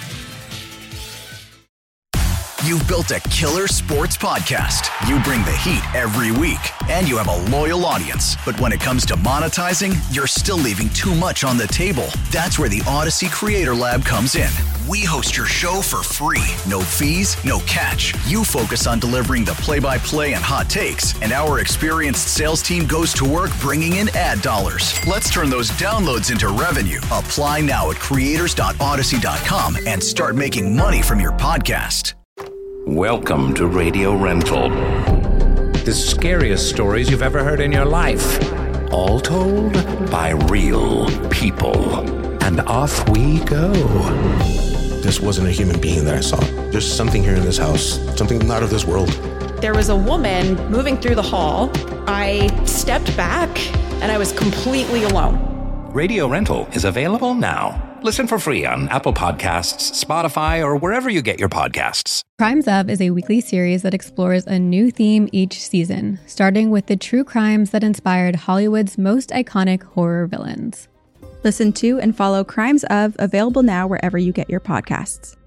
You've built a killer sports podcast. You bring the heat every week, and you have a loyal audience. But when it comes to monetizing, you're still leaving too much on the table. That's where the Odyssey Creator Lab comes in. We host your show for free. No fees, no catch. You focus on delivering the play-by-play and hot takes, and our experienced sales team goes to work bringing in ad dollars. Let's turn those downloads into revenue. Apply now at creators.odyssey.com and start making money from your podcast.
Welcome to Radio Rental. The scariest stories you've ever heard in your life. All told by real people. And off we go.
This wasn't a human being that I saw. There's something here in this house, something not of this world.
There was a woman moving through the hall. I stepped back and I was completely alone.
Radio Rental is available now. Listen for free on Apple Podcasts, Spotify, or wherever you get your podcasts.
Crimes Of is a weekly series that explores a new theme each season, starting with the true crimes that inspired Hollywood's most iconic horror villains.
Listen to and follow Crimes Of, available now wherever you get your podcasts.